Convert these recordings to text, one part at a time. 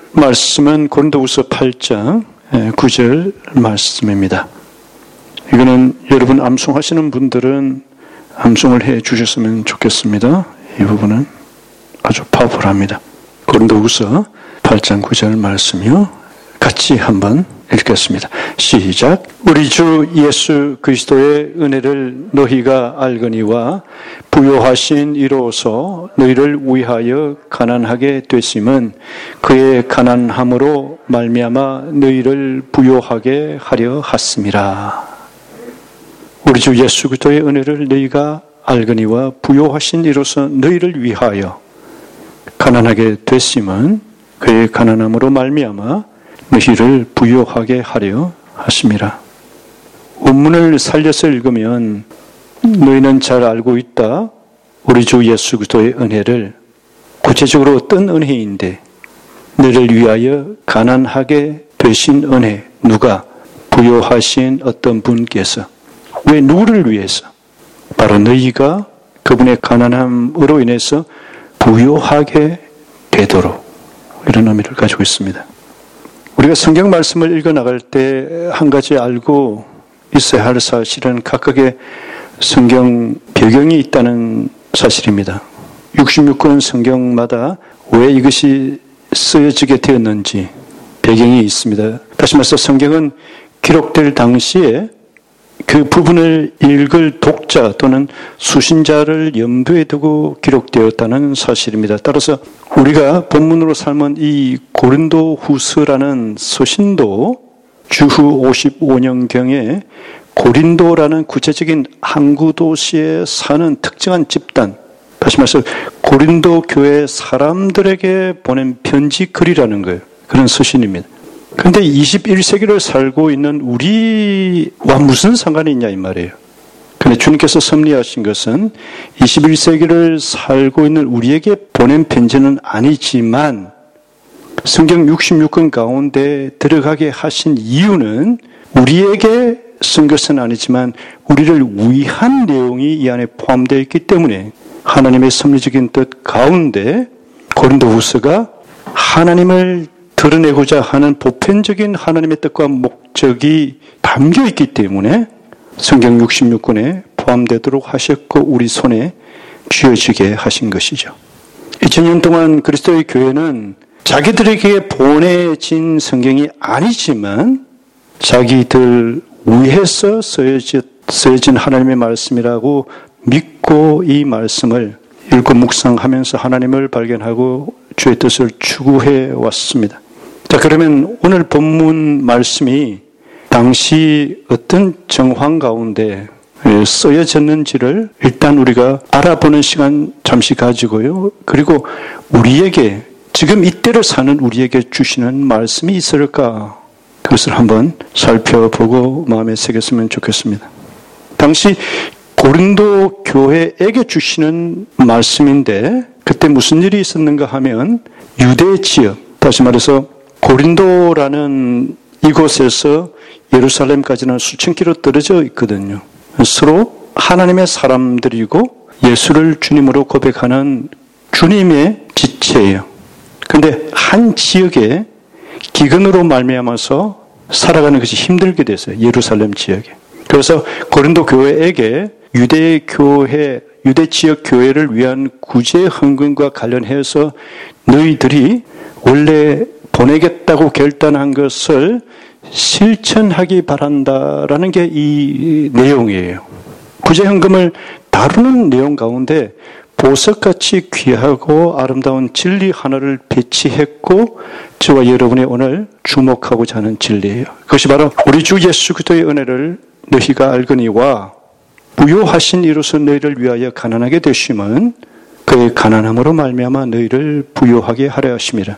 말씀은 고린도후서 8장 9절 말씀입니다. 이거는 여러분 암송하시는 분들은 암송을 해 주셨으면 좋겠습니다. 이 부분은 아주 파워풀합니다. 고린도후서 8장 9절 말씀이요. 같이 한번 읽겠습니다. 시작. 우리 주 예수 그리스도의 은혜를 너희가 알거니와 부요하신 이로서 너희를 위하여 가난하게 되심은 그의 가난함으로 말미암아 너희를 부요하게 하려 하심이라. 우리 주 예수 그리스도의 은혜를 너희가 알거니와 부요하신 이로서 너희를 위하여 가난하게 되심은 그의 가난함으로 말미암아 너희를 부요하게 하려 하심이라. 원문을 살려서 읽으면 너희는 잘 알고 있다. 우리 주 예수 그리스도의 은혜를 구체적으로 어떤 은혜인데 너희를 위하여 가난하게 되신 은혜. 누가? 부요하신 어떤 분께서. 왜 누구를 위해서? 바로 너희가 그분의 가난함으로 인해서 부요하게 되도록 이런 의미를 가지고 있습니다. 우리가 성경 말씀을 읽어나갈 때 한 가지 알고 있어야 할 사실은 각각의 성경 배경이 있다는 사실입니다. 66권 성경마다 왜 이것이 쓰여지게 되었는지 배경이 있습니다. 다시 말해서 성경은 기록될 당시에 그 부분을 읽을 독자 또는 수신자를 염두에 두고 기록되었다는 사실입니다. 따라서 우리가 본문으로 삼은 이 고린도후서라는 서신도 주후 55년경에 고린도라는 구체적인 항구 도시에 사는 특정한 집단, 다시 말해서 고린도 교회 사람들에게 보낸 편지 글이라는 거예요. 그런 서신입니다. 그런데 21세기를 살고 있는 우리와 무슨 상관이 있냐 이 말이에요. 그런데 주님께서 섭리하신 것은 21세기를 살고 있는 우리에게 보낸 편지는 아니지만 성경 66권 가운데 들어가게 하신 이유는 우리에게 쓴 것은 아니지만 우리를 위한 내용이 이 안에 포함되어 있기 때문에 하나님의 섭리적인 뜻 가운데 고린도후서가 하나님을 드러내고자 하는 보편적인 하나님의 뜻과 목적이 담겨 있기 때문에 성경 66권에 포함되도록 하셨고 우리 손에 쥐어지게 하신 것이죠. 2000년 동안 그리스도의 교회는 자기들에게 보내진 성경이 아니지만 자기들 위해서 쓰여진 하나님의 말씀이라고 믿고 이 말씀을 읽고 묵상하면서 하나님을 발견하고 주의 뜻을 추구해 왔습니다. 자, 그러면 오늘 본문 말씀이 당시 어떤 정황 가운데 쓰여졌는지를 일단 우리가 알아보는 시간 잠시 가지고요. 그리고 우리에게 지금 이때를 사는 우리에게 주시는 말씀이 있을까? 그것을 한번 살펴보고 마음에 새겼으면 좋겠습니다. 당시 고린도 교회에게 주시는 말씀인데 그때 무슨 일이 있었는가 하면 유대 지역, 다시 말해서 고린도라는 이곳에서 예루살렘까지는 수천 킬로 떨어져 있거든요. 서로 하나님의 사람들이고 예수를 주님으로 고백하는 주님의 지체예요. 그런데 한 지역에 기근으로 말미암아서 살아가는 것이 힘들게 됐어요. 예루살렘 지역에. 그래서 고린도 교회에게 유대 지역 교회를 위한 구제 헌금과 관련해서 너희들이 원래 보내겠다고 결단한 것을 실천하기 바란다라는 게 이 내용이에요. 구제 헌금을 다루는 내용 가운데 보석같이 귀하고 아름다운 진리 하나를 배치했고 저와 여러분이 오늘 주목하고자 하는 진리예요. 그것이 바로 우리 주 예수 그리스도의 은혜를 너희가 알거니와 부요하신 이로서 너희를 위하여 가난하게 되심은 그의 가난함으로 말미암아 너희를 부요하게 하려 하심이라.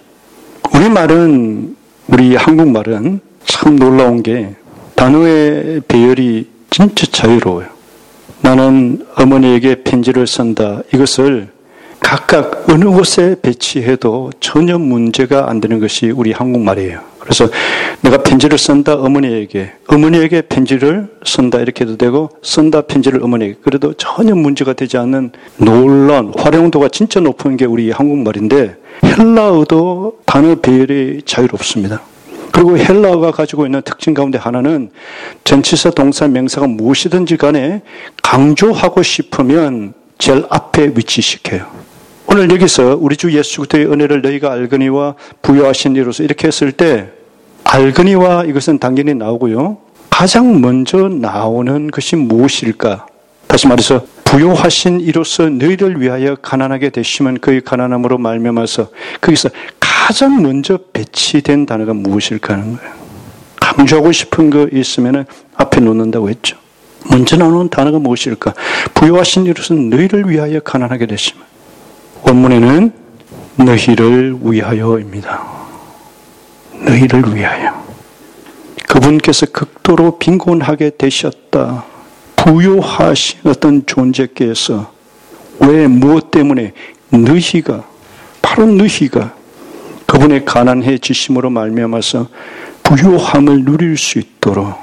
우리 한국말은 참 놀라운 게 단어의 배열이 진짜 자유로워요. 나는 어머니에게 편지를 쓴다. 이것을 각각 어느 곳에 배치해도 전혀 문제가 안 되는 것이 우리 한국말이에요. 그래서 내가 편지를 쓴다 어머니에게 편지를 쓴다 이렇게 해도 되고 쓴다 편지를 어머니에게 그래도 전혀 문제가 되지 않는 놀라운 활용도가 진짜 높은 게 우리 한국말인데 헬라어도 단어 배열이 자유롭습니다. 그리고 헬라어가 가지고 있는 특징 가운데 하나는 전치사 동사 명사가 무엇이든지 간에 강조하고 싶으면 제일 앞에 위치시켜요. 오늘 여기서 우리 주 예수 그리스도의 은혜를 너희가 알거니와 부요하신 이로서 이렇게 했을 때 알거니와 이것은 당연히 나오고요. 가장 먼저 나오는 것이 무엇일까? 다시 말해서 부요하신 이로서 너희를 위하여 가난하게 되시면 그의 가난함으로 말미암아서 거기서 가장 먼저 배치된 단어가 무엇일까 하는 거예요. 강조하고 싶은 거 있으면 앞에 놓는다고 했죠. 먼저 나오는 단어가 무엇일까? 부요하신 이로서 너희를 위하여 가난하게 되시면 원문에는 너희를 위하여입니다. 너희를 위하여. 그분께서 극도로 빈곤하게 되셨다. 부요하신 어떤 존재께서 왜 무엇 때문에 너희가 바로 너희가 그분의 가난해지심으로 말미암아서 부요함을 누릴 수 있도록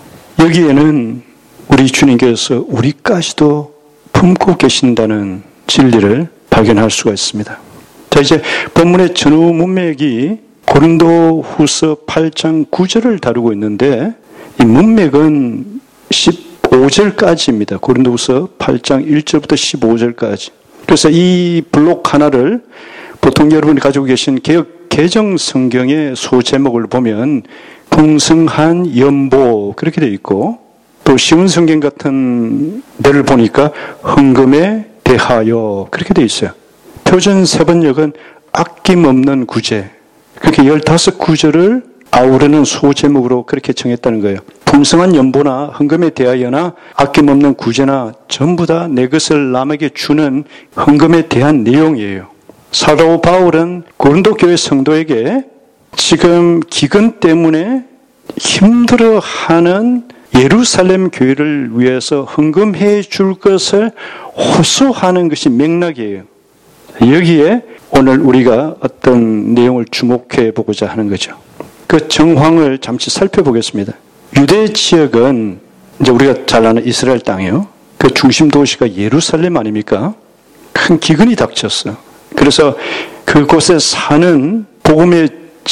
여기에는 우리 주님께서 우리까지도 품고 계신다는 진리를 발견할 수가 있습니다. 자, 이제 본문의 전후 문맥이 고린도후서 8장 9절을 다루고 있는데 이 문맥은 15절까지입니다. 고린도후서 8장 1절부터 15절까지. 그래서 이 블록 하나를 보통 여러분이 가지고 계신 개역 개정 성경의 소제목을 보면 풍성한 연보 그렇게 되어 있고 또 쉬운 성경 같은 데를 보니까 헌금에 대하여 그렇게 되어 있어요. 표준 세번역은 아낌없는 구제 그렇게 15구절을 아우르는 소제목으로 그렇게 정했다는 거예요. 풍성한 연보나 헌금에 대하여나 아낌없는 구제나 전부 다 내 것을 남에게 주는 헌금에 대한 내용이에요. 사도 바울은 고린도 교회 성도에게 지금 기근 때문에 힘들어하는 예루살렘 교회를 위해서 헌금해 줄 것을 호소하는 것이 맥락이에요. 여기에 오늘 우리가 어떤 내용을 주목해 보고자 하는 거죠. 그 정황을 잠시 살펴보겠습니다. 유대 지역은 이제 우리가 잘 아는 이스라엘 땅이요. 그 중심 도시가 예루살렘 아닙니까? 큰 기근이 닥쳤어요. 그래서 그곳에 사는 복음의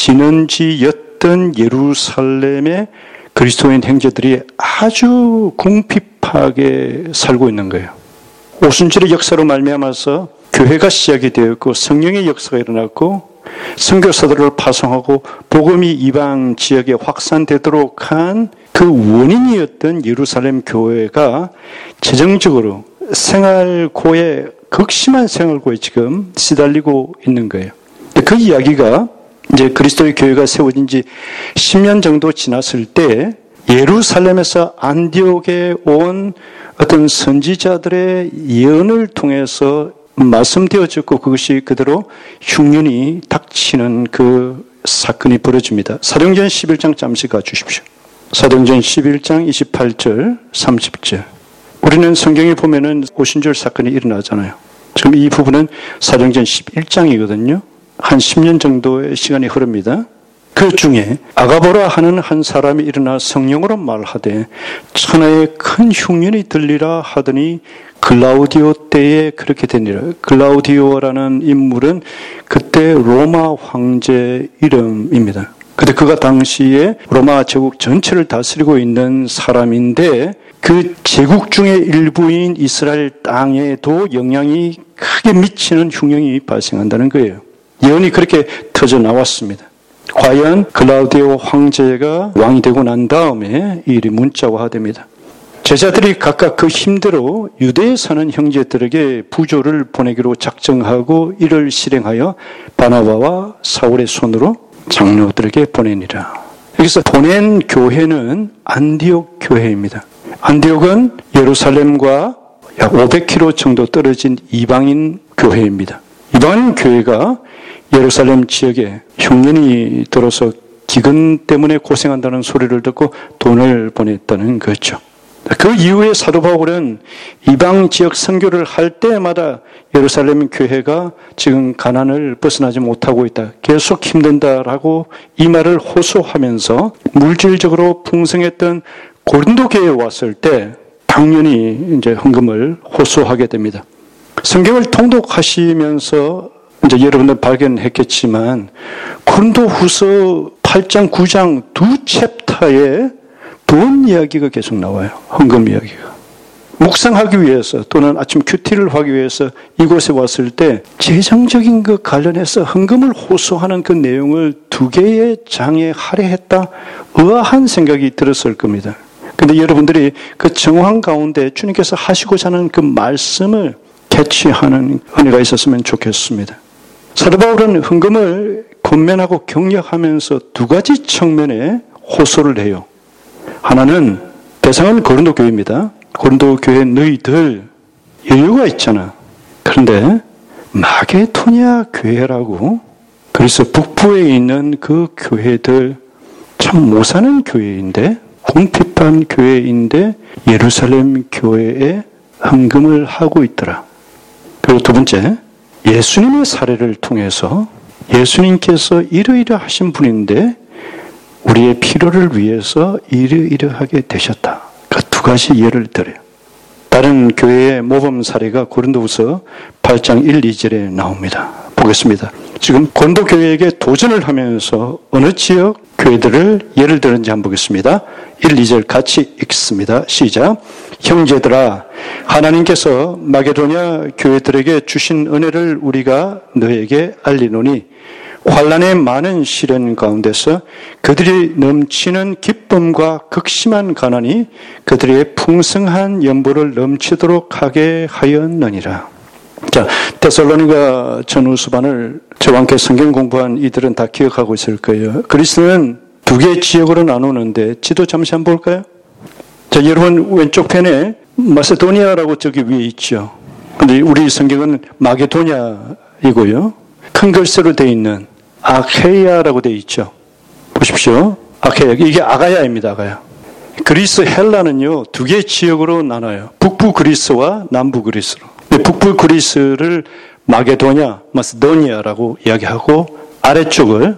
진원지였던 예루살렘의 그리스도인 형제들이 아주 궁핍하게 살고 있는 거예요. 오순절의 역사로 말미암아서 교회가 시작이 되었고 성령의 역사가 일어났고 선교사들을 파송하고 복음이 이방 지역에 확산되도록 한 그 원인이었던 예루살렘 교회가 재정적으로 생활고에 극심한 생활고에 지금 시달리고 있는 거예요. 그 이야기가 이제 그리스도의 교회가 세워진 지 10년 정도 지났을 때 예루살렘에서 안디옥에 온 어떤 선지자들의 예언을 통해서 말씀되어졌고 그것이 그대로 흉년이 닥치는 그 사건이 벌어집니다. 사도행전 11장 잠시 가주십시오. 사도행전 11장 28절 30절 우리는 성경에 보면은 오순절 사건이 일어나잖아요. 지금 이 부분은 사도행전 11장이거든요. 한 10년 정도의 시간이 흐릅니다. 그 중에 아가보라 하는 한 사람이 일어나 성령으로 말하되 천하에 큰 흉년이 들리라 하더니 글라우디오 때에 그렇게 되니라. 글라우디오라는 인물은 그때 로마 황제 이름입니다. 근데 그가 당시에 로마 제국 전체를 다스리고 있는 사람인데 그 제국 중의 일부인 이스라엘 땅에도 영향이 크게 미치는 흉년이 발생한다는 거예요. 예언이 그렇게 터져 나왔습니다. 과연 글라우디오 황제가 왕이 되고 난 다음에 이 일이 문자화됩니다. 제자들이 각각 그 힘대로 유대에 사는 형제들에게 부조를 보내기로 작정하고 이를 실행하여 바나바와 사울의 손으로 장로들에게 보내니라. 여기서 보낸 교회는 안디옥 교회입니다. 안디옥은 예루살렘과 약 500km 정도 떨어진 이방인 교회입니다. 이방인 교회가 예루살렘 지역에 흉년이 들어서 기근 때문에 고생한다는 소리를 듣고 돈을 보냈다는 거죠. 그 이후에 사도 바울은 이방 지역 선교를 할 때마다 예루살렘 교회가 지금 가난을 벗어나지 못하고 있다. 계속 힘든다라고 이 말을 호소하면서 물질적으로 풍성했던 고린도 교회에 왔을 때 당연히 이제 헌금을 호소하게 됩니다. 성경을 통독하시면서 이제 여러분들 발견했겠지만 고린도후서 8장, 9장 두 챕터에 돈 이야기가 계속 나와요. 헌금 이야기가. 묵상하기 위해서 또는 아침 큐티를 하기 위해서 이곳에 왔을 때 재정적인 것 관련해서 헌금을 호소하는 그 내용을 두 개의 장에 할애했다. 의아한 생각이 들었을 겁니다. 근데 여러분들이 그 정황 가운데 주님께서 하시고자 하는 그 말씀을 캐치하는 은혜가 있었으면 좋겠습니다. 사도 바울은 헌금을 권면하고 격려하면서 두 가지 측면에 호소를 해요. 하나는 대상은 고린도 교회입니다. 고린도 교회 너희들 여유가 있잖아. 그런데 마게도냐 교회라고 그래서 북부에 있는 그 교회들 참 못 사는 교회인데 궁핍한 교회인데 예루살렘 교회에 헌금을 하고 있더라. 그리고 두 번째, 예수님의 사례를 통해서 예수님께서 이러이러하신 분인데 우리의 필요를 위해서 이러이러하게 되셨다. 그 두 가지 예를 들어요. 다른 교회의 모범 사례가 고린도후서 8장 1, 2절에 나옵니다. 보겠습니다. 지금 고린도 교회에게 도전을 하면서 어느 지역 교회들을 예를 들었는지 한번 보겠습니다. 1, 2절 같이 읽습니다. 시작. 형제들아, 하나님께서 마게도냐 교회들에게 주신 은혜를 우리가 너에게 알리노니 환난의 많은 시련 가운데서 그들이 넘치는 기쁨과 극심한 가난이 그들의 풍성한 연보를 넘치도록 하게 하였느니라. 자, 데살로니가 전후수반을 저와 함께 성경 공부한 이들은 다 기억하고 있을 거예요. 그리스는 두 개의 지역으로 나누는데 지도 잠시 한번 볼까요? 자, 여러분 왼쪽 편에 마세도니아라고 저기 위에 있죠. 근데 우리 성경은 마게도냐이고요. 큰 글씨로 되어 있는 아케이아라고 되어 있죠. 보십시오. 아케이아. 이게 아가야입니다. 아가야. 그리스 헬라는요, 두 개의 지역으로 나눠요. 북부 그리스와 남부 그리스로. 북부 그리스를 마게도냐, 마세도니아라고 이야기하고 아래쪽을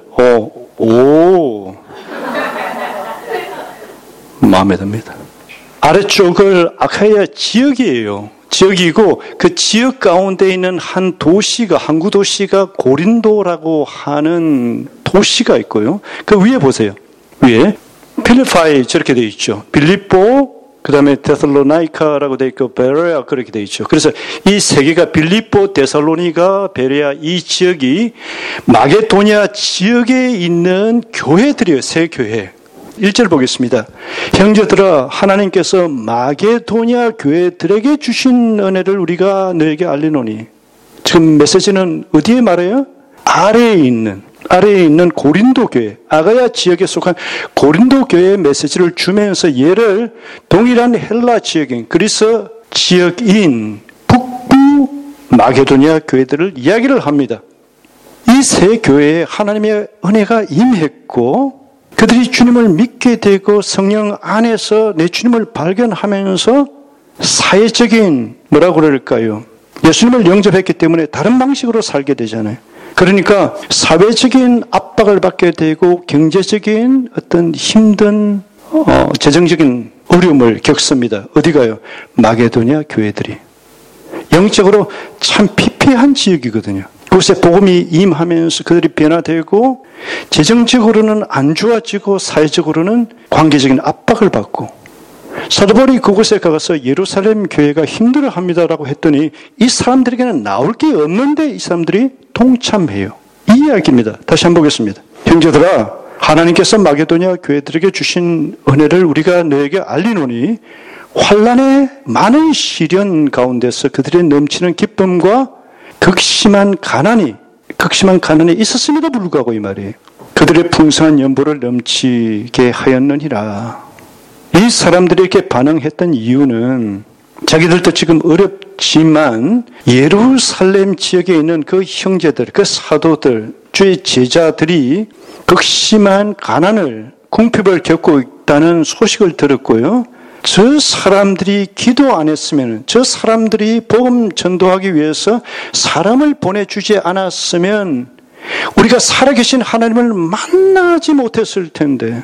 마음에 듭니다. 아래쪽을 아카이아 지역이에요. 지역이고 그 지역 가운데 있는 한 도시가 항구 도시가 고린도라고 하는 도시가 있고요. 그 위에 보세요. 위에 필리파이 저렇게 되어 있죠. 빌립보 그다음에 데살로나이카라고 되어 있고 베레아 그렇게 되어 있죠. 그래서 이 세 개가 빌립보, 데살로니가, 베레아 이 지역이 마게도냐 지역에 있는 교회들이에요. 세 교회. 1절 보겠습니다. 형제들아, 하나님께서 마게도냐 교회들에게 주신 은혜를 우리가 너에게 알리노니. 지금 메시지는 어디에 말해요? 아래에 있는 고린도 교회, 아가야 지역에 속한 고린도 교회의 메시지를 주면서 얘를 동일한 헬라 지역인 그리스 지역인 북부 마게도냐 교회들을 이야기를 합니다. 이 세 교회에 하나님의 은혜가 임했고 그들이 주님을 믿게 되고 성령 안에서 내 주님을 발견하면서 사회적인 뭐라고 그럴까요? 예수님을 영접했기 때문에 다른 방식으로 살게 되잖아요. 그러니까 사회적인 압박을 받게 되고 경제적인 어떤 힘든 재정적인 어려움을 겪습니다. 어디가요? 마게도냐 교회들이. 영적으로 참 피폐한 지역이거든요. 그곳에 복음이 임하면서 그들이 변화되고 재정적으로는 안 좋아지고 사회적으로는 관계적인 압박을 받고 사도 바울이 그곳에 가서 예루살렘 교회가 힘들어합니다라고 했더니 이 사람들에게는 나올 게 없는데 이 사람들이 동참해요. 이 이야기입니다. 다시 한번 보겠습니다. 형제들아, 하나님께서 마게도냐 교회들에게 주신 은혜를 우리가 너에게 알리노니 환난의 많은 시련 가운데서 그들의 넘치는 기쁨과 극심한 가난이 있었음에도 불구하고 이 말이에요. 그들의 풍성한 연보를 넘치게 하였느니라. 이 사람들이 이렇게 반응했던 이유는 자기들도 지금 어렵지만 예루살렘 지역에 있는 그 형제들, 그 사도들, 주의 제자들이 극심한 가난을, 궁핍을 겪고 있다는 소식을 들었고요. 저 사람들이 기도 안 했으면, 저 사람들이 복음 전도하기 위해서 사람을 보내주지 않았으면 우리가 살아계신 하나님을 만나지 못했을 텐데,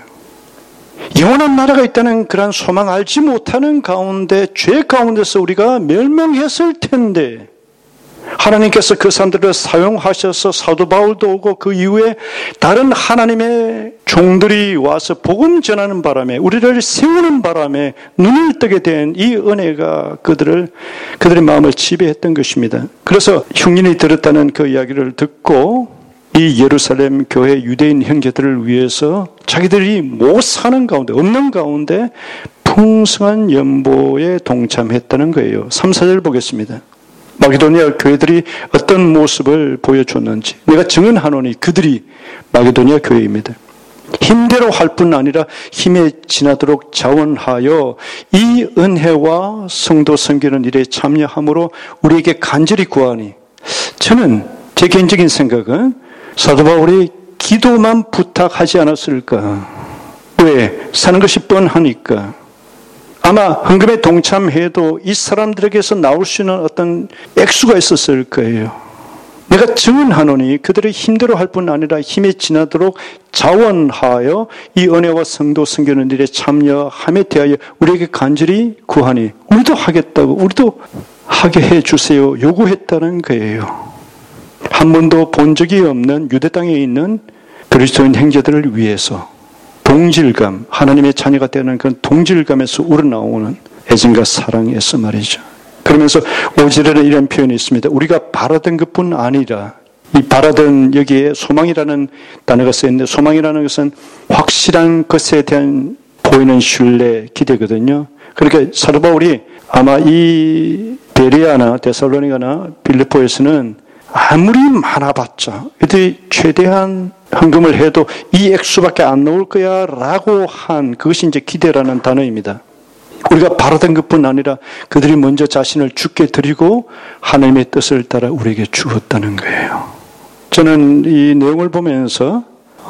영원한 나라가 있다는 그런 소망 알지 못하는 가운데, 죄 가운데서 우리가 멸망했을 텐데, 하나님께서 그 사람들을 사용하셔서 사도 바울도 오고 그 이후에 다른 하나님의 종들이 와서 복음 전하는 바람에, 우리를 세우는 바람에 눈을 뜨게 된 이 은혜가 그들의 마음을 지배했던 것입니다. 그래서 흉년이 들었다는 그 이야기를 듣고 이 예루살렘 교회 유대인 형제들을 위해서 자기들이 못 사는 가운데, 없는 가운데 풍성한 연보에 동참했다는 거예요. 3, 4절 보겠습니다. 마게도니아 교회들이 어떤 모습을 보여줬는지 내가 증언하노니 그들이 마게도니아 교회입니다. 힘대로 할 뿐 아니라 힘에 지나도록 자원하여 이 은혜와 성도 섬기는 일에 참여함으로 우리에게 간절히 구하니, 저는 제 개인적인 생각은 사도 바울이 기도만 부탁하지 않았을까. 왜? 사는 것이 뻔하니까. 아마 헌금에 동참해도 이 사람들에게서 나올 수 있는 어떤 액수가 있었을 거예요. 내가 증언하노니 그들의 힘대로 할 뿐 아니라 힘에 지나도록 자원하여 이 은혜와 성도 섬기는 일에 참여함에 대하여 우리에게 간절히 구하니, 우리도 하겠다고, 우리도 하게 해주세요 요구했다는 거예요. 한 번도 본 적이 없는 유대 땅에 있는 그리스도인 형제들을 위해서 동질감, 하나님의 자녀가 되는 그런 동질감에서 우러나오는 애증과 사랑에서 말이죠. 그러면서 5절에는 이런 표현이 있습니다. 우리가 바라던 것뿐 아니라, 이 바라던 여기에 소망이라는 단어가 쓰여있는데, 소망이라는 것은 확실한 것에 대한 보이는 신뢰, 기대거든요. 그러니까 사도 바울이 아마 이 베레아나 데살로니가나 빌립보에서는 아무리 많아봤자 그들이 최대한 헌금을 해도 이 액수밖에 안 나올 거야 라고 한, 그것이 이제 기대라는 단어입니다. 우리가 바라던 것뿐 아니라 그들이 먼저 자신을 주께 드리고 하나님의 뜻을 따라 우리에게 주었다는 거예요. 저는 이 내용을 보면서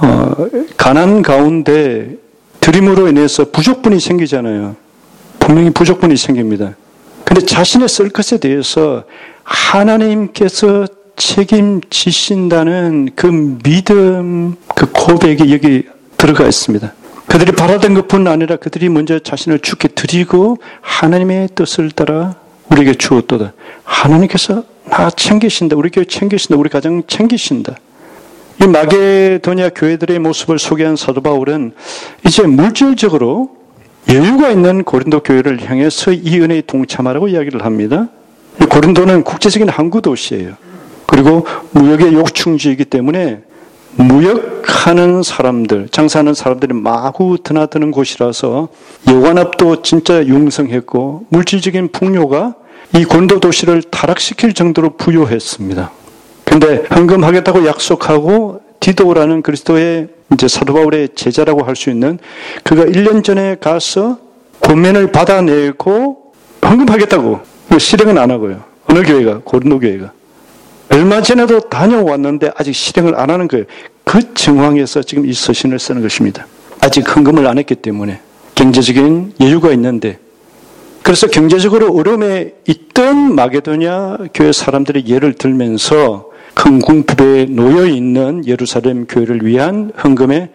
가난 가운데 드림으로 인해서 부족분이 생기잖아요. 분명히 부족분이 생깁니다. 그런데 자신의 쓸 것에 대해서 하나님께서 책임지신다는 그 믿음, 그 고백이 여기 들어가 있습니다. 그들이 바라던 것뿐 아니라 그들이 먼저 자신을 주께 드리고 하나님의 뜻을 따라 우리에게 주었도다. 하나님께서 나 챙기신다. 우리 교회 챙기신다. 우리 가정 챙기신다. 이 마게도니아 교회들의 모습을 소개한 사도 바울은 이제 물질적으로 여유가 있는 고린도 교회를 향해서 이 은혜에 동참하라고 이야기를 합니다. 고린도는 국제적인 항구 도시예요. 그리고 무역의 요충지이기 때문에 무역하는 사람들, 장사하는 사람들이 마구 드나드는 곳이라서 여관업도 진짜 융성했고 물질적인 풍요가 이 고린도 도시를 타락시킬 정도로 부유했습니다. 그런데 헌금하겠다고 약속하고 디도라는 그리스도의 이제 사도 바울의 제자라고 할 수 있는 그가 1년 전에 가서 권면을 받아내고 헌금하겠다고 실행은 안 하고요. 어느 교회가? 고린도 교회가. 얼마 전에도 다녀왔는데 아직 실행을 안 하는 거예요. 그 정황에서 지금 이 서신을 쓰는 것입니다. 아직 헌금을 안 했기 때문에 경제적인 여유가 있는데, 그래서 경제적으로 어려움에 있던 마게도냐 교회 사람들의 예를 들면서 큰 궁핍에 놓여 있는 예루살렘 교회를 위한 헌금에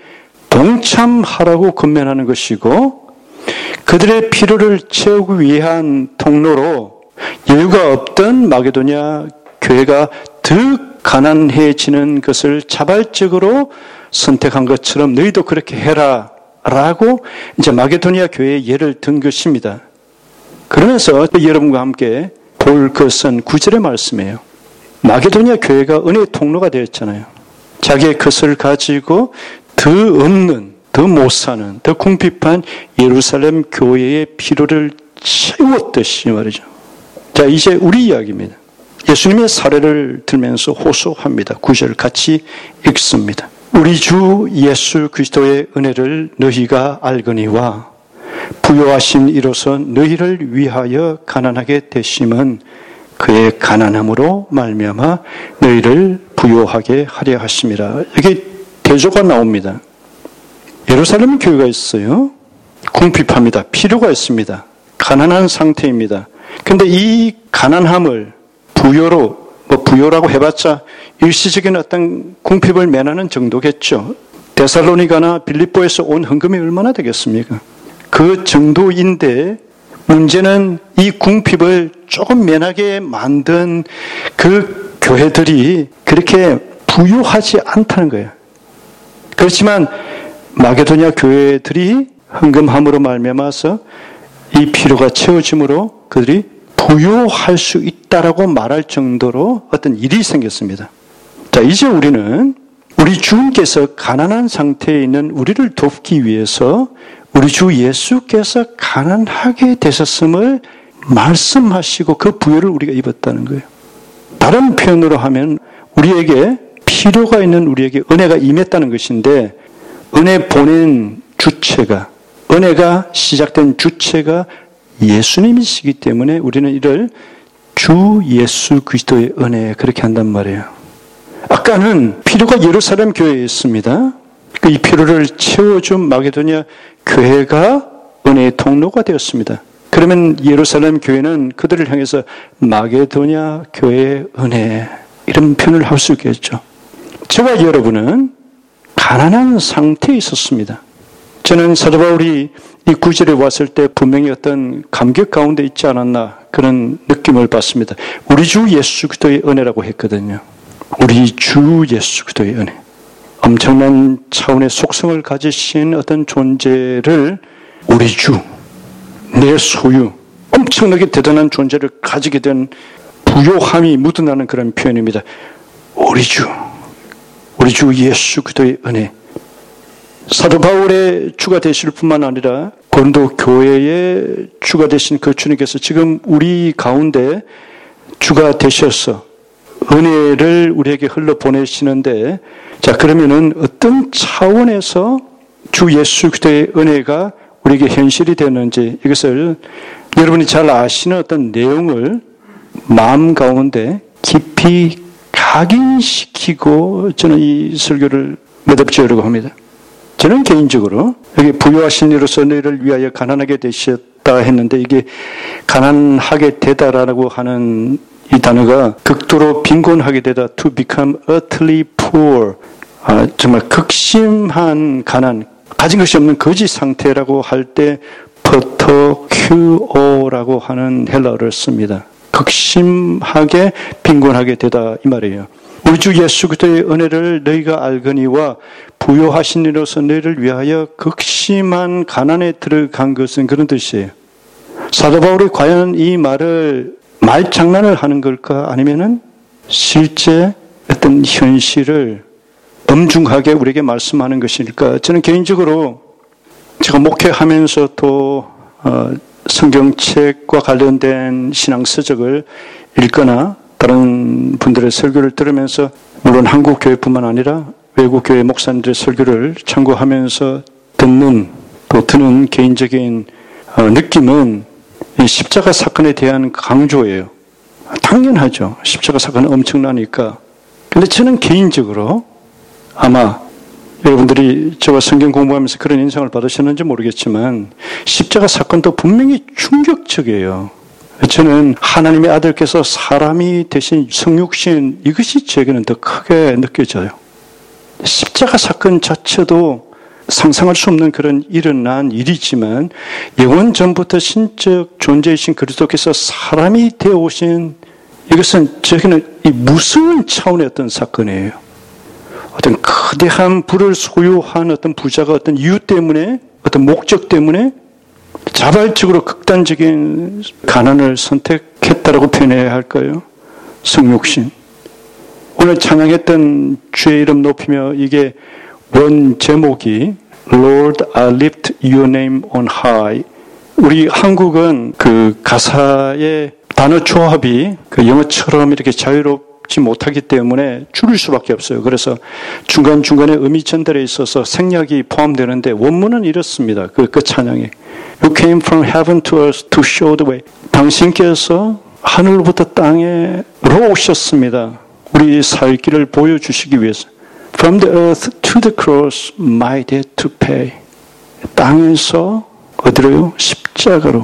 동참하라고 권면하는 것이고, 그들의 필요를 채우기 위한 통로로 여유가 없던 마게도냐 교회가 더 가난해지는 것을 자발적으로 선택한 것처럼 너희도 그렇게 해라 라고 이제 마게도니아 교회의 예를 든 것입니다. 그러면서 여러분과 함께 볼 것은 9절의 말씀이에요. 마게도니아 교회가 은혜의 통로가 되었잖아요. 자기의 것을 가지고 더 없는, 더 못 사는, 더 궁핍한 예루살렘 교회의 필요를 채웠듯이 말이죠. 자, 이제 우리 이야기입니다. 예수님의 사례를 들면서 호소합니다. 9절 같이 읽습니다. 우리 주 예수 그리스도의 은혜를 너희가 알거니와 부요하신 이로써 너희를 위하여 가난하게 되심은 그의 가난함으로 말미암아 너희를 부요하게 하려 하심이라. 여기 대조가 나옵니다. 예루살렘 교회가 있어요. 궁핍합니다. 필요가 있습니다. 가난한 상태입니다. 근데 이 가난함을 부요라고 해봤자 일시적인 어떤 궁핍을 면하는 정도겠죠. 데살로니가나 빌립보에서 온 헌금이 얼마나 되겠습니까? 그 정도인데 문제는 이 궁핍을 조금 면하게 만든 그 교회들이 그렇게 부유하지 않다는 거예요. 그렇지만 마게도냐 교회들이 헌금함으로 말미암아서 이 필요가 채워짐으로 그들이 부유할 수 있다라고 말할 정도로 어떤 일이 생겼습니다. 자, 이제 우리는 우리 주님께서 가난한 상태에 있는 우리를 돕기 위해서 우리 주 예수께서 가난하게 되셨음을 말씀하시고 그 부여를 우리가 입었다는 거예요. 다른 표현으로 하면 우리에게 필요가 있는 우리에게 은혜가 임했다는 것인데 은혜 보낸 주체가 은혜가 시작된 주체가 예수님이시기 때문에 우리는 이를 주 예수 그리스도의 은혜 그렇게 한단 말이에요. 아까는 필요가 예루살렘 교회에 있습니다. 이 필요를 채워준 마게도냐 교회가 은혜의 통로가 되었습니다. 그러면 예루살렘 교회는 그들을 향해서 마게도냐 교회의 은혜 이런 표현을 할 수 있겠죠. 저와 여러분은 가난한 상태에 있었습니다. 저는 사도 바울이 이 구절에 왔을 때 분명히 어떤 감격 가운데 있지 않았나 그런 느낌을 받습니다. 우리 주 예수 그리스도의 은혜라고 했거든요. 우리 주 예수 그리스도의 은혜. 엄청난 차원의 속성을 가지신 어떤 존재를 우리 주, 내 소유, 엄청나게 대단한 존재를 가지게 된 부요함이 묻어나는 그런 표현입니다. 우리 주 예수 그리스도의 은혜. 사도 바울의 주가 되실 뿐만 아니라 고린도 교회의 주가 되신 그 주님께서 지금 우리 가운데 주가 되셔서 은혜를 우리에게 흘러보내시는데 자 그러면은 어떤 차원에서 주 예수 그리스도의 은혜가 우리에게 현실이 되는지 이것을 여러분이 잘 아시는 어떤 내용을 마음 가운데 깊이 각인시키고 저는 이 설교를 매듭지으려고 합니다. 저는 개인적으로 여기 부유하신 이로서 너희를 위하여 가난하게 되셨다 했는데 이게 가난하게 되다라고 하는 이 단어가 극도로 빈곤하게 되다 to become utterly poor 정말 극심한 가난 가진 것이 없는 거지 상태라고 할 때 퍼터큐오라고 하는 헬라어를 씁니다. 극심하게 빈곤하게 되다 이 말이에요. 우리 주 예수 그리스도의 은혜를 너희가 알거니와 부요하신 이로서 너희를 위하여 극심한 가난에 들어간 것은 그런 뜻이에요. 사도 바울이 과연 이 말을 말장난을 하는 걸까 아니면은 실제 어떤 현실을 엄중하게 우리에게 말씀하는 것일까? 저는 개인적으로 제가 목회하면서 또 성경책과 관련된 신앙서적을 읽거나 다른 분들의 설교를 들으면서 물론 한국 교회뿐만 아니라 외국 교회 목사님들의 설교를 참고하면서 듣는 개인적인 느낌은 이 십자가 사건에 대한 강조예요. 당연하죠. 십자가 사건은 엄청나니까. 근데 저는 개인적으로 아마 여러분들이 저와 성경 공부하면서 그런 인상을 받으셨는지 모르겠지만 십자가 사건도 분명히 충격적이에요. 저는 하나님의 아들께서 사람이 되신 성육신 이것이 제게는 더 크게 느껴져요. 십자가 사건 자체도 상상할 수 없는 그런 일어난 일이지만 영원 전부터 신적 존재이신 그리스도께서 사람이 되어 오신 이것은 저에게는 이 무서운 차원의 어떤 사건이에요. 어떤 거대한 부를 소유한 어떤 부자가 어떤 이유 때문에 어떤 목적 때문에 자발적으로 극단적인 가난을 선택했다라고 표현해야 할까요? 성육신. 오늘 찬양했던 주의 이름 높이며 이게 원 제목이 Lord, I lift your name on high. 우리 한국은 그 가사의 단어 조합이 그 영어처럼 이렇게 자유롭지 못하기 때문에 줄일 수밖에 없어요. 그래서 중간중간에 의미 전달에 있어서 생략이 포함되는데 원문은 이렇습니다. 그 찬양이 You came from heaven to us to show the way. 당신께서 하늘로부터 땅으로 오셨습니다. 우리 살 길을 보여주시기 위해서. From the earth to the cross, my debt to pay. 땅에서 어디로요? 십자가로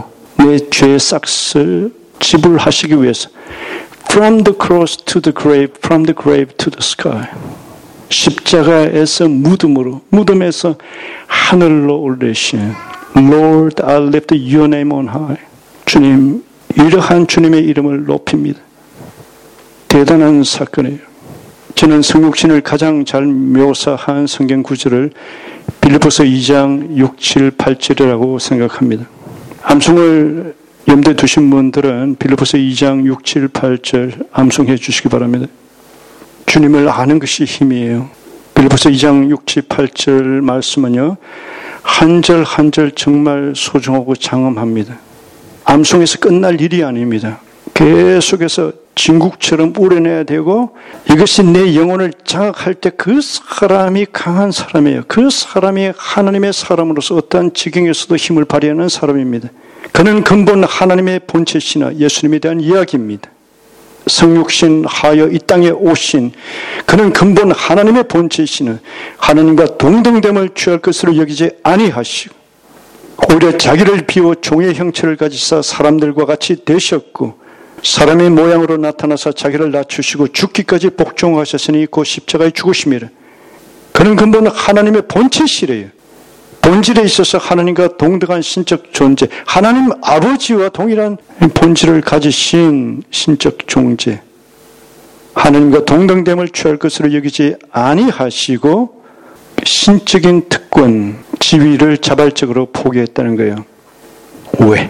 내 죄의 싹을 지불하시기 위해서 From the cross to the grave, from the grave to the sky. 십자가에서 무덤에서 하늘로 올리신 Lord, I lift your name on high. 주님, 이러한 주님의 이름을 높입니다. 대단한 사건이에요. 저는 성육신을 가장 잘 묘사한 성경 구절을 빌립보서 2장 6, 7, 8절이라고 생각합니다. 암송을 염두에 두신 분들은 빌립보서 2장 6, 7, 8절 암송해 주시기 바랍니다. 주님을 아는 것이 힘이에요. 빌립보서 2장 6, 7, 8절 말씀은요, 한 절 한 절 정말 소중하고 장엄합니다. 암송에서 끝날 일이 아닙니다. 계속해서 진국처럼 우려내야 되고, 이것이 내 영혼을 장악할 때 그 사람이 강한 사람이에요. 그 사람이 하나님의 사람으로서 어떠한 지경에서도 힘을 발휘하는 사람입니다. 그는 근본 하나님의 본체시나 예수님에 대한 이야기입니다. 성육신 하여 이 땅에 오신 그는 근본 하나님의 본체시는 하나님과 동등됨을 취할 것으로 여기지 아니하시고 오히려 자기를 비워 종의 형체를 가지사 사람들과 같이 되셨고 사람의 모양으로 나타나서 자기를 낮추시고 죽기까지 복종하셨으니 곧 십자가에 죽으심이라. 그는 근본 하나님의 본체시래요. 본질에 있어서 하나님과 동등한 신적 존재, 하나님 아버지와 동일한 본질을 가지신 신적 존재, 하나님과 동등됨을 취할 것으로 여기지 아니하시고 신적인 특권, 지위를 자발적으로 포기했다는 거예요. 왜?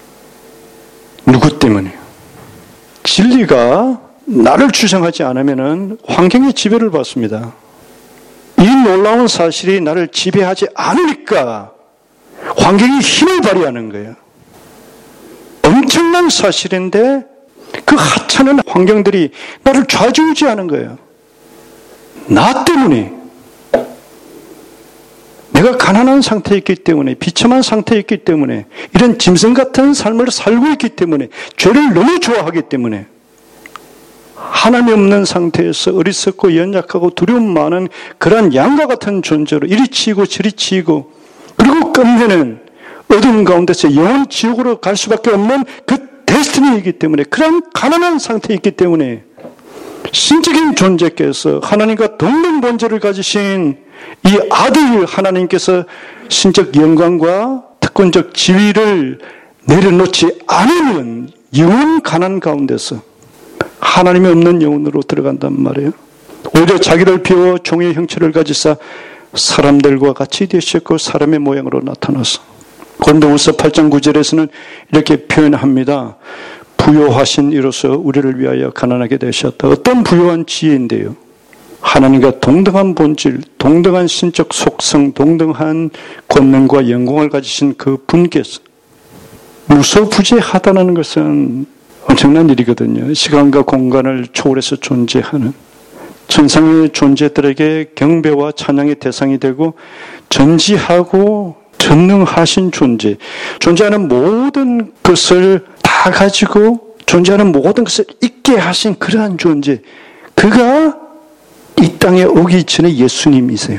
누구 때문에? 진리가 나를 주장하지 않으면 환경의 지배를 받습니다. 이 놀라운 사실이 나를 지배하지 않으니까 환경이 힘을 발휘하는 거예요. 엄청난 사실인데 그 하찮은 환경들이 나를 좌지우지하는 거예요. 나 때문에. 내가 가난한 상태에 있기 때문에, 비참한 상태에 있기 때문에, 이런 짐승 같은 삶을 살고 있기 때문에, 죄를 너무 좋아하기 때문에, 하나님이 없는 상태에서 어리석고 연약하고 두려움 많은 그러한 양과 같은 존재로 이리 치이고 저리 치이고, 그리고 끝내는 어두운 가운데서 영원 지옥으로 갈 수밖에 없는 그 데스티니이기 때문에, 그런 가난한 상태에 있기 때문에 신적인 존재께서 하나님과 동등 본질을 가지신 이 아들 하나님께서 신적 영광과 특권적 지위를 내려놓지 않으면 영원 가난 가운데서 하나님이 없는 영혼으로 들어간단 말이에요. 오히려 자기를 비워 종의 형체를 가지사 사람들과 같이 되셨고 사람의 모양으로 나타나서, 고린도후서 8장 9절에서는 이렇게 표현합니다. 부요하신 이로써 우리를 위하여 가난하게 되셨다. 어떤 부요한 지혜인데요. 하나님과 동등한 본질, 동등한 신적 속성, 동등한 권능과 영광을 가지신 그 분께서 무소부재하다는 것은 엄청난 일이거든요. 시간과 공간을 초월해서 존재하는 천상의 존재들에게 경배와 찬양의 대상이 되고 전지하고 전능하신 존재, 존재하는 모든 것을 다 가지고 존재하는 모든 것을 있게 하신 그러한 존재, 그가 이 땅에 오기 전에 예수님이세요.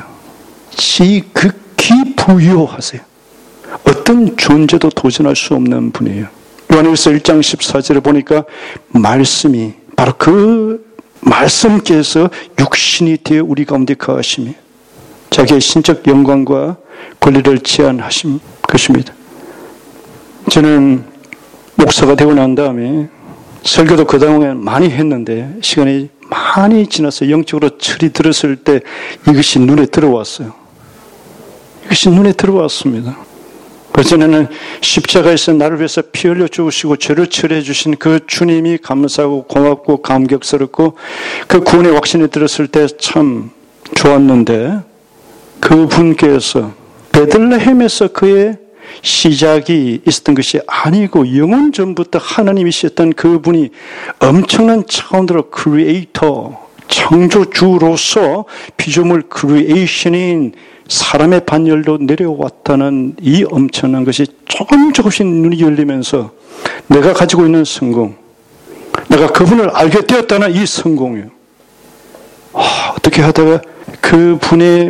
지극히 부유하세요. 어떤 존재도 도전할 수 없는 분이에요. 요한일서 1장 14절에 보니까 말씀이 바로 그 말씀께서 육신이 되어 우리 가운데 거하시며 자기의 신적 영광과 권리를 제한하신 것입니다. 저는 목사가 되고 난 다음에 설교도 그동안 많이 했는데 시간이 많이 지나서 영적으로 철이 들었을 때 이것이 눈에 들어왔어요. 이것이 눈에 들어왔습니다. 그전에는 십자가에서 나를 위해서 피 흘려 죽으시고 죄를 처리해 주신 그 주님이 감사하고 고맙고 감격스럽고 그 구원의 확신이 들었을 때 참 좋았는데, 그 분께서 베들레헴에서 그의 시작이 있었던 것이 아니고 영원 전부터 하나님이셨던 그분이 엄청난 차원으로 크리에이터, 창조주로서 피조물 크리에이션인 사람의 반열로 내려왔다는 이 엄청난 것이 조금씩 눈이 열리면서 내가 가지고 있는 성공, 내가 그분을 알게 되었다는 이 성공이요. 어떻게 하다가 그분의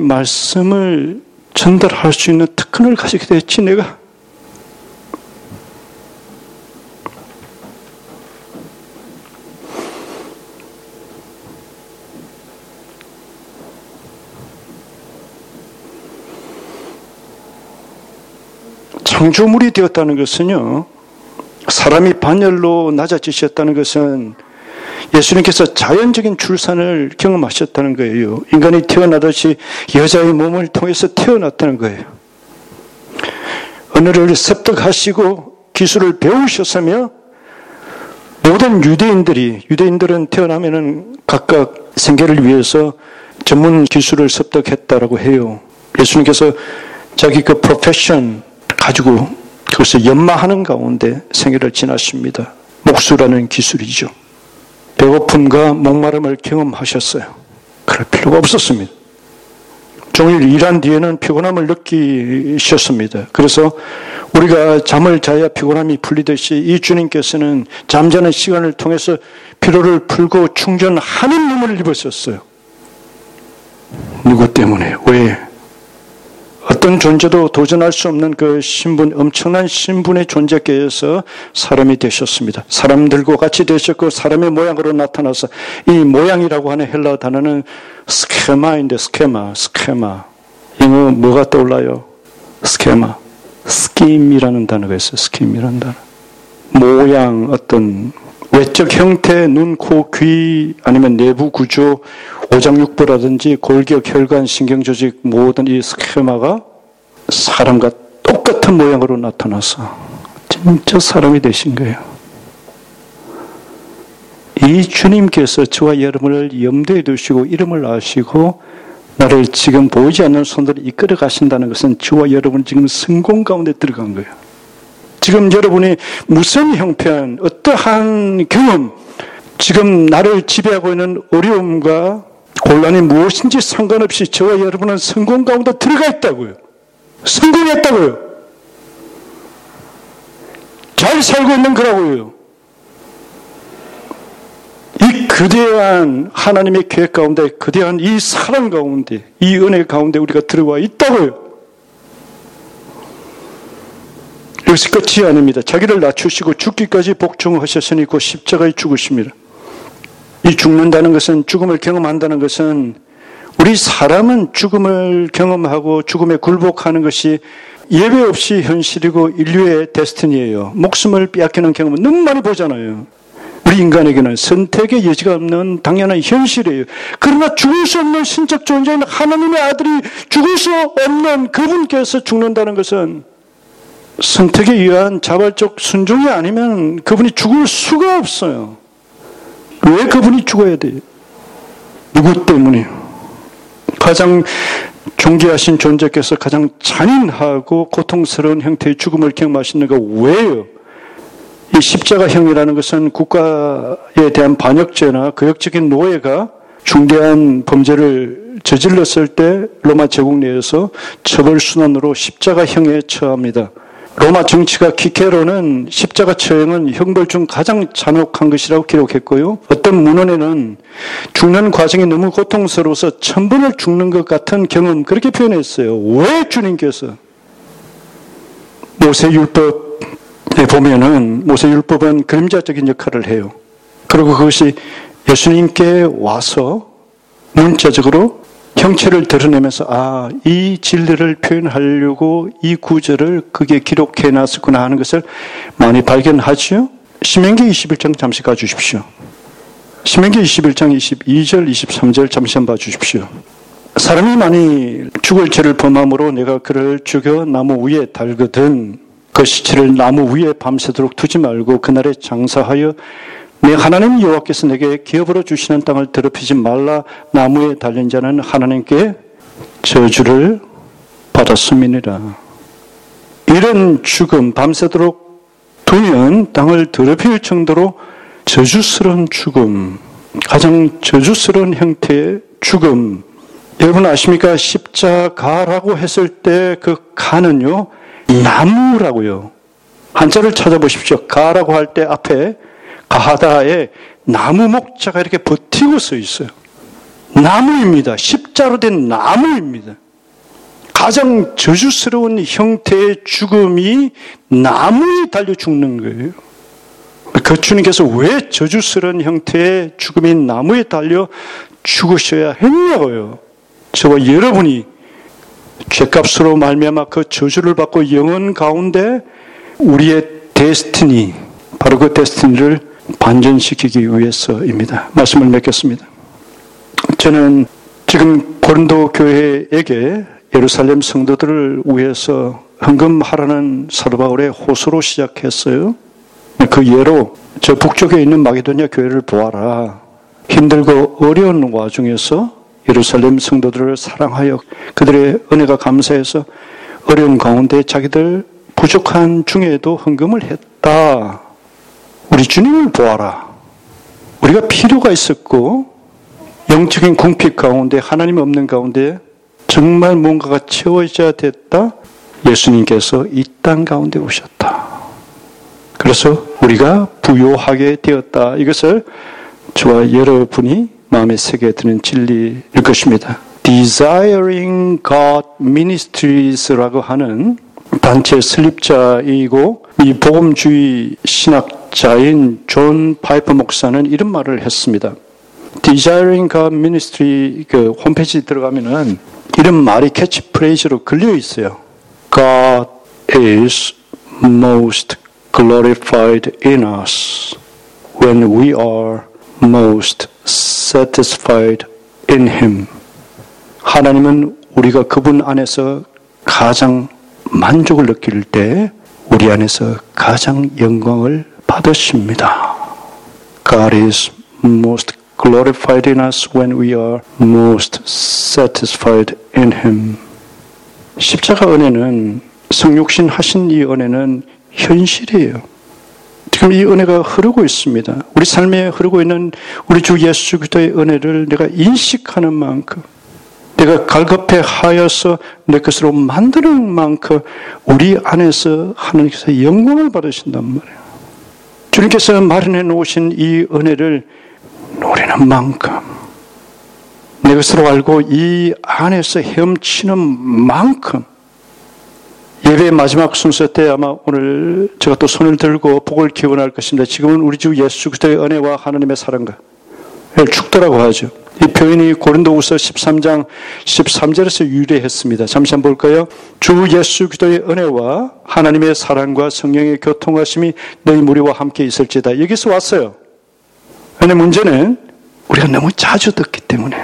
말씀을 전달할 수 있는 특권을 가지게 됐지 내가. 창조물이 되었다는 것은요, 사람이 반열로 낮아지셨다는 것은 예수님께서 자연적인 출산을 경험하셨다는 거예요. 인간이 태어나듯이 여자의 몸을 통해서 태어났다는 거예요. 언어를 습득하시고 기술을 배우셨으며 모든 유대인들은 태어나면은 각각 생계를 위해서 전문 기술을 습득했다라고 해요. 예수님께서 자기 그 프로페션 가지고 그것을 연마하는 가운데 생애를 지나십니다. 목수라는 기술이죠. 배고픔과 목마름을 경험하셨어요. 그럴 필요가 없었습니다. 종일 일한 뒤에는 피곤함을 느끼셨습니다. 그래서 우리가 잠을 자야 피곤함이 풀리듯이 이 주님께서는 잠자는 시간을 통해서 피로를 풀고 충전하는 몸을 입으셨어요. 누구 때문에? 왜? 어떤 존재도 도전할 수 없는 그 신분, 엄청난 신분의 존재께서 사람이 되셨습니다. 사람들과 같이 되셨고 사람의 모양으로 나타나서 이 모양이라고 하는 헬라어 단어는 스케마인데 스케마. 영어 뭐가 떠올라요? 스케마. 스킴이라는 단어가 있어요. 스킴이라는 단어. 모양, 어떤 외적 형태, 눈, 코, 귀, 아니면 내부 구조, 오장육부라든지 골격, 혈관, 신경조직 모든 이 스케마가 사람과 똑같은 모양으로 나타나서 진짜 사람이 되신 거예요. 이 주님께서 저와 여러분을 염두에 두시고 이름을 아시고 나를 지금 보이지 않는 손으로 이끌어 가신다는 것은 저와 여러분 지금 성공 가운데 들어간 거예요. 지금 여러분이 무슨 형편, 어떠한 경험, 지금 나를 지배하고 있는 어려움과 곤란이 무엇인지 상관없이 저와 여러분은 성공 가운데 들어가 있다고요. 성공했다고요. 잘 살고 있는 거라고요. 이 거대한 하나님의 계획 가운데, 거대한 이 사랑 가운데, 이 은혜 가운데 우리가 들어와 있다고요. 여기서 끝이 아닙니다. 자기를 낮추시고 죽기까지 복종하셨으니 곧 십자가에 죽으십니다. 이 죽는다는 것은, 죽음을 경험한다는 것은, 우리 사람은 죽음을 경험하고 죽음에 굴복하는 것이 예외 없이 현실이고 인류의 데스티니예요. 목숨을 빼앗기는 경험은 너무 많이 보잖아요. 우리 인간에게는 선택의 여지가 없는 당연한 현실이에요. 그러나 죽을 수 없는 신적 존재인 하나님의 아들이 죽을 수 없는 그분께서 죽는다는 것은 선택에 의한 자발적 순종이 아니면 그분이 죽을 수가 없어요. 왜 그분이 죽어야 돼요? 누구 때문에요? 가장 존귀하신 존재께서 가장 잔인하고 고통스러운 형태의 죽음을 경험하시는 거 왜요? 이 십자가형이라는 것은 국가에 대한 반역죄나 거역적인 노예가 중대한 범죄를 저질렀을 때 로마 제국 내에서 처벌순환으로 십자가형에 처합니다. 로마 정치가 키케로는 십자가 처형은 형벌 중 가장 잔혹한 것이라고 기록했고요. 어떤 문헌에는 죽는 과정이 너무 고통스러워서 1000번을 죽는 것 같은 경험, 그렇게 표현했어요. 왜 주님께서? 모세율법에 보면은 모세율법은 그림자적인 역할을 해요. 그리고 그것이 예수님께 와서 문자적으로 형체를 드러내면서 이 진리를 표현하려고 이 구절을 그게 기록해 놨었구나 하는 것을 많이 발견하죠. 신명기 21장 잠시 가주십시오. 신명기 21장 22절 23절 잠시 한번 봐주십시오. 사람이 많이 죽을 죄를 범함으로 내가 그를 죽여 나무 위에 달거든 그 시체를 나무 위에 밤새도록 두지 말고 그날에 장사하여 내 하나님 여호와께서 내게 기업으로 주시는 땅을 더럽히지 말라. 나무에 달린 자는 하나님께 저주를 받았음이니라. 이런 죽음, 밤새도록 두면 땅을 더럽힐 정도로 저주스러운 죽음, 가장 저주스러운 형태의 죽음. 여러분 아십니까? 십자가라고 했을 때 그 가는요, 나무라고요. 한자를 찾아보십시오. 가라고 할 때 앞에 가하다에 나무 목자가 이렇게 버티고 서 있어요. 나무입니다. 십자로 된 나무입니다. 가장 저주스러운 형태의 죽음이 나무에 달려 죽는 거예요. 그 주님께서 왜 저주스러운 형태의 죽음인 나무에 달려 죽으셔야 했냐고요. 저와 여러분이 죄값으로 말미암아 그 저주를 받고 영혼 가운데 우리의 데스티니, 바로 그 데스티니를 반전시키기 위해서입니다. 말씀을 맺겠습니다. 저는 지금 고린도 교회에게 예루살렘 성도들을 위해서 헌금하라는 사도 바울의 호소로 시작했어요. 그 예로 저 북쪽에 있는 마게도냐 교회를 보아라. 힘들고 어려운 와중에서 예루살렘 성도들을 사랑하여 그들의 은혜가 감사해서 어려운 가운데 자기들 부족한 중에도 헌금을 했다. 우리 주님을 보아라. 우리가 필요가 있었고 영적인 궁핍 가운데 하나님 없는 가운데 정말 뭔가가 채워져야 됐다. 예수님께서 이 땅 가운데 오셨다. 그래서 우리가 부요하게 되었다. 이것을 저와 여러분이 마음에 새겨 드는 진리일 것입니다. Desiring God Ministries라고 하는 단체 설립자이고 이 복음주의 신학자인 존 파이퍼 목사는 이런 말을 했습니다. Desiring God Ministry 그 홈페이지 들어가면은 이런 말이 캐치프레이즈로 걸려 있어요. God is most glorified in us when we are most satisfied in Him. 하나님은 우리가 그분 안에서 가장 만족을 느낄 때 우리 안에서 가장 영광을 받으십니다. God is most glorified in us when we are most satisfied in Him. 십자가 은혜는 성육신 하신 이 은혜는 현실이에요. 지금 이 은혜가 흐르고 있습니다. 우리 삶에 흐르고 있는 우리 주 예수 그리스도의 은혜를 내가 인식하는 만큼 내가 갈급해 하여서 내 것으로 만드는 만큼 우리 안에서 하나님께서 영광을 받으신단 말이에요. 주님께서 마련해 놓으신 이 은혜를 노리는 만큼 내 것으로 알고 이 안에서 헤엄치는 만큼 예배의 마지막 순서 때 아마 오늘 제가 또 손을 들고 복을 기원할 것인데 지금은 우리 주 예수 그리스도의 은혜와 하나님의 사랑과 축도라고 하죠. 이 표현이 고린도후서 13장 13절에서 유래했습니다. 잠시 한번 볼까요? 주 예수 그리스도의 은혜와 하나님의 사랑과 성령의 교통하심이 너희 무리와 함께 있을지다. 여기서 왔어요. 그런데 문제는 우리가 너무 자주 듣기 때문에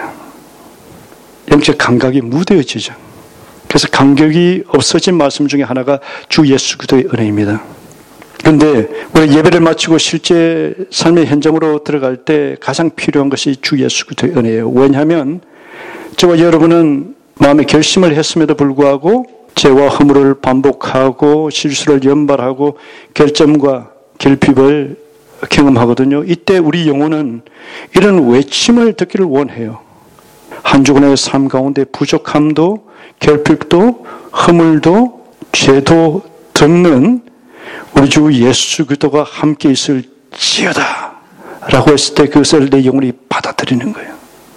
영적 감각이 무뎌지죠. 그래서 감격이 없어진 말씀 중에 하나가 주 예수 그리스도의 은혜입니다. 그런데 우리가 예배를 마치고 실제 삶의 현장으로 들어갈 때 가장 필요한 것이 주 예수 그리스도의 은혜예요. 왜냐하면 저와 여러분은 마음의 결심을 했음에도 불구하고 죄와 허물을 반복하고 실수를 연발하고 결점과 결핍을 경험하거든요. 이때 우리 영혼은 이런 외침을 듣기를 원해요. 한 주간의 삶 가운데 부족함도 결핍도 허물도 죄도 듣는 우리 주 예수 그리스도가 함께 있을지어다 라고 했을 때 그것을 내 영혼이 받아들이는 거예요.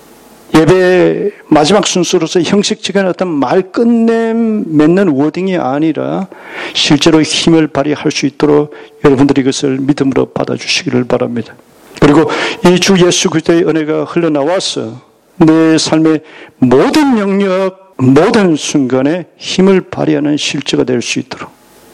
예배 마지막 순서로서 형식적인 어떤 말 끝내 맺는 워딩이 아니라 실제로 힘을 발휘할 수 있도록 여러분들이 이것을 믿음으로 받아주시기를 바랍니다. 그리고 이 주 예수 그리스도의 은혜가 흘러나와서 내 삶의 모든 영역, 모든 순간에 힘을 발휘하는 실제가 될 수 있도록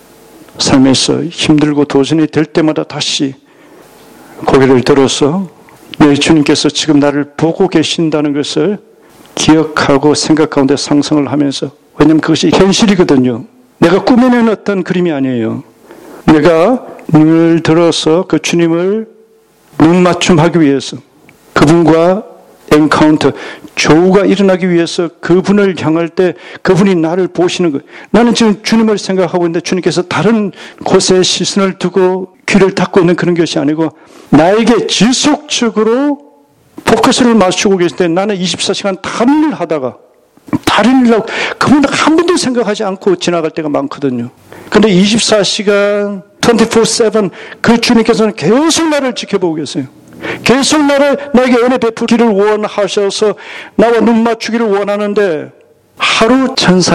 삶에서 힘들고 도전이 될 때마다 다시 고개를 들어서 내 주님께서 지금 나를 보고 계신다는 것을 기억하고 생각 가운데 상상을 하면서, 왜냐하면 그것이 현실이거든요. 내가 꾸며낸 어떤 그림이 아니에요. 내가 눈을 들어서 그 주님을 눈맞춤하기 위해서 그분과 엔카운터, 조우가 일어나기 위해서 그분을 향할 때 그분이 나를 보시는 거예요. 나는 지금 주님을 생각하고 있는데 주님께서 다른 곳에 시선을 두고 귀를 닫고 있는 그런 것이 아니고 나에게 지속적으로 포커스를 맞추고 계실 때 나는 24시간 다른 일을 하다가 다른 일을 하고 그분을 한 번도 생각하지 않고 지나갈 때가 많거든요. 그런데 24시간 24/7 그 주님께서는 계속 나를 지켜보고 계세요. 계속 나에게 은혜 베푸기를 원하셔서 나와 눈 맞추기를 원하는데 하루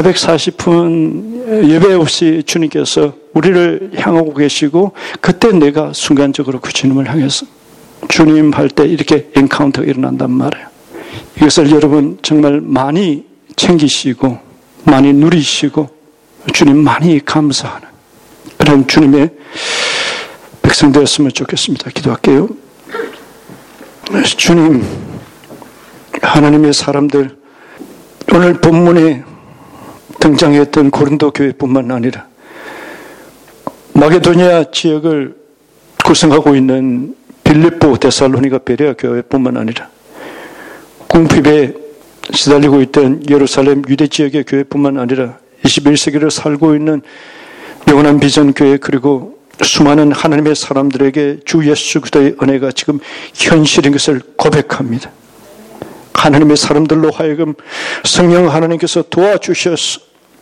1440분 예배 없이 주님께서 우리를 향하고 계시고 그때 내가 순간적으로 그 주님을 향해서 주님 할 때 이렇게 엔카운터가 일어난단 말이에요. 이것을 여러분 정말 많이 챙기시고 많이 누리시고 주님 많이 감사하는 그런 주님의 백성 되었으면 좋겠습니다. 기도할게요. 주님, 하나님의 사람들, 오늘 본문에 등장했던 고린도 교회뿐만 아니라 마게도니아 지역을 구성하고 있는 빌립보, 데살로니가, 베레아 교회뿐만 아니라 궁핍에 시달리고 있던 예루살렘 유대 지역의 교회뿐만 아니라 21세기를 살고 있는 영원한 비전 교회, 그리고 수많은 하나님의 사람들에게 주 예수 그리스도의 은혜가 지금 현실인 것을 고백합니다. 하나님의 사람들로 하여금 성령 하나님께서 도와주셔서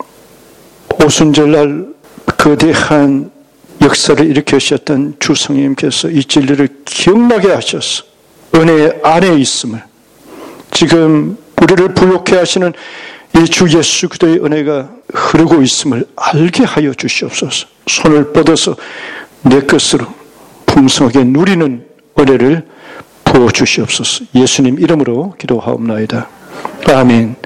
오순절날 거대한 역사를 일으키셨던 주 성령님께서 이 진리를 기억나게 하셔서 은혜 안에 있음을, 지금 우리를 부욕해 하시는 이 주 예수 그리스도의 은혜가 흐르고 있음을 알게 하여 주시옵소서. 손을 뻗어서 내 것으로 풍성하게 누리는 은혜를 부어 주시옵소서. 예수님 이름으로 기도하옵나이다. 아멘.